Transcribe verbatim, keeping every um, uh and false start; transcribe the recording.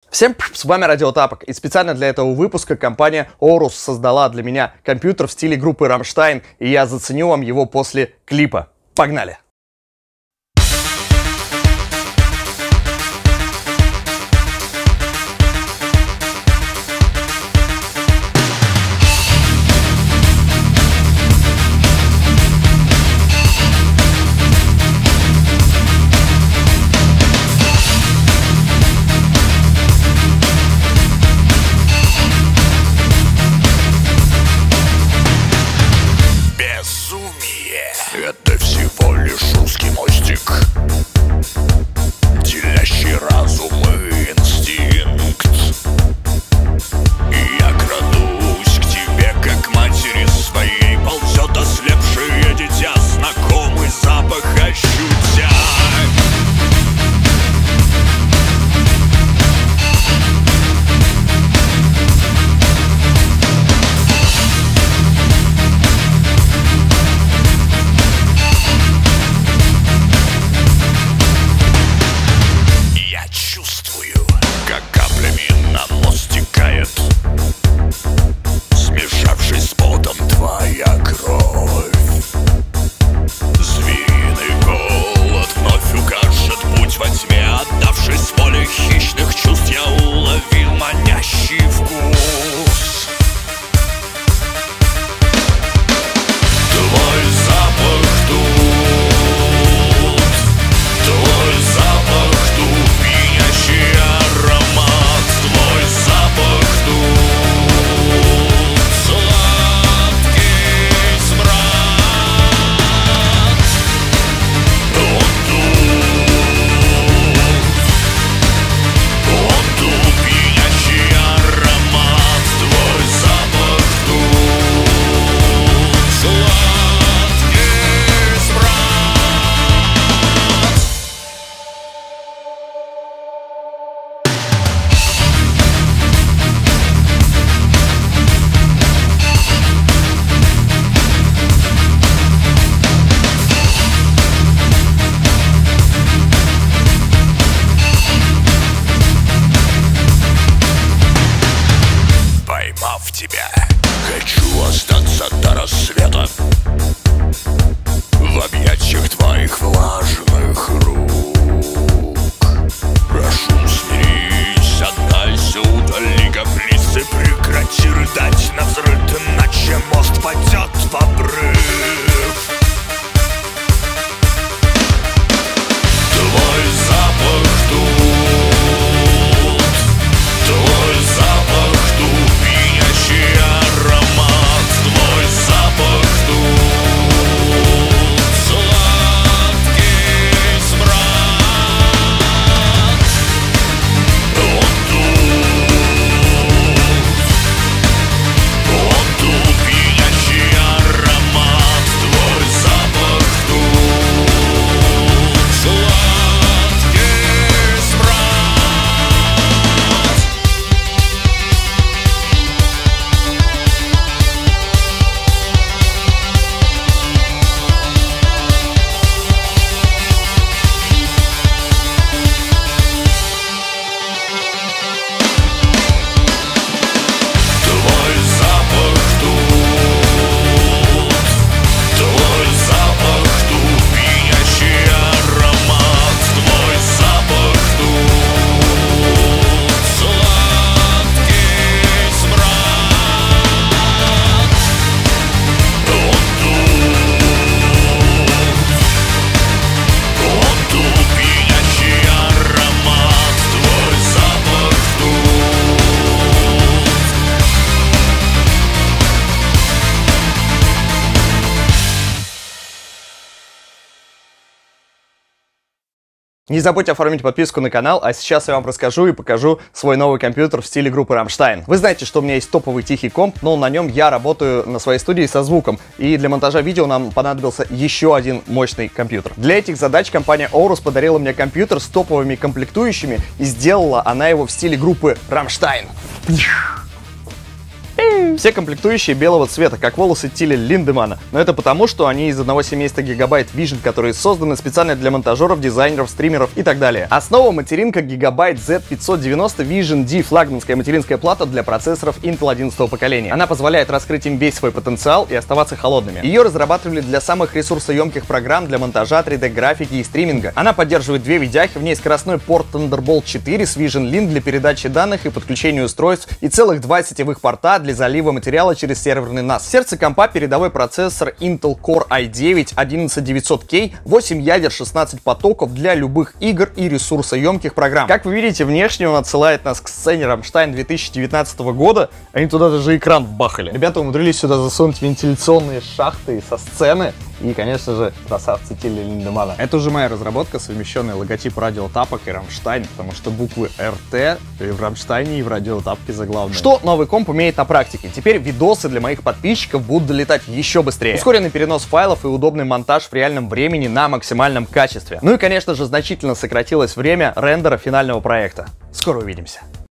Всем привет, с вами Радио Тапок, и специально для этого выпуска компания Aorus создала для меня компьютер в стиле группы Rammstein, и я заценю вам его после клипа. Погнали! Это всего лишь узкий мостик, делящий разум и инстинкт. И я крадусь к тебе, как к матери своей. Ползет ослепшее дитя, знакомый запах ощутя. Смешавшись с потом твоя кровь, звериный голод вновь укажет путь во тьме. Отдавшись воле хищных чувств, я уловил манящий вкус. Твой запах тут, твой запах тут, пьянящий аромат. Твой запах тут, тебя. Хочу остаться до рассвета в объятиях твоих влажных рук. Прошу смирись, отдайся, удали каприцы, прекрати рыдать навзрыд, иначе мост пойдет в обрыв. Твой запах тут, твой запах тут, пьянящий аромат. Твой запах тут, сладкий смрад. Он тут, он тут, пьянящий аромат. Твой запах тут, сладкий смрад. Твой запах тут, твой запах тут, пьянящий аромат. Твой запах тут, сладкий смрад. Он тут, он тут, пьянящий аромат. Твой запах тут. Не забудьте оформить подписку на канал, а сейчас я вам расскажу и покажу свой новый компьютер в стиле группы Rammstein. Вы знаете, что у меня есть топовый тихий комп, но на нем я работаю на своей студии со звуком, и для монтажа видео нам понадобился еще один мощный компьютер. Для этих задач компания Aorus подарила мне компьютер с топовыми комплектующими, и сделала она его в стиле группы Rammstein. Все комплектующие белого цвета, как волосы Тиля Линдемана, но это потому, что они из одного семейства Gigabyte Vision, которые созданы специально для монтажеров, дизайнеров, стримеров и так далее. Основа материнка Gigabyte зет пятьсот девяносто Vision D, флагманская материнская плата для процессоров Intel одиннадцатого поколения. Она позволяет раскрыть им весь свой потенциал и оставаться холодными. Ее разрабатывали для самых ресурсоемких программ для монтажа, три дэ-графики и стриминга. Она поддерживает две видяхи, в ней скоростной порт Thunderbolt четыре с Vision Link для передачи данных и подключения устройств и целых два сетевых порта для залива материала через серверный нас. В сердце компа передовой процессор Intel Core ай девять одиннадцать девятьсот кей, восемь ядер, шестнадцать потоков для любых игр и ресурсоемких программ. Как вы видите, внешне он отсылает нас к сцене Rammstein две тысячи девятнадцатого года. Они туда даже экран вбахали. Ребята умудрились сюда засунуть вентиляционные шахты со сцены. И, конечно же, красавцы Тиля Линдемана. Это уже моя разработка, совмещенный логотип радиотапок и Rammstein, потому что буквы эр тэ и в Rammstein, и в радиотапке заглавные. Что новый комп умеет на практике? Теперь видосы для моих подписчиков будут долетать еще быстрее. Ускоренный перенос файлов и удобный монтаж в реальном времени на максимальном качестве. Ну и, конечно же, значительно сократилось время рендера финального проекта. Скоро увидимся.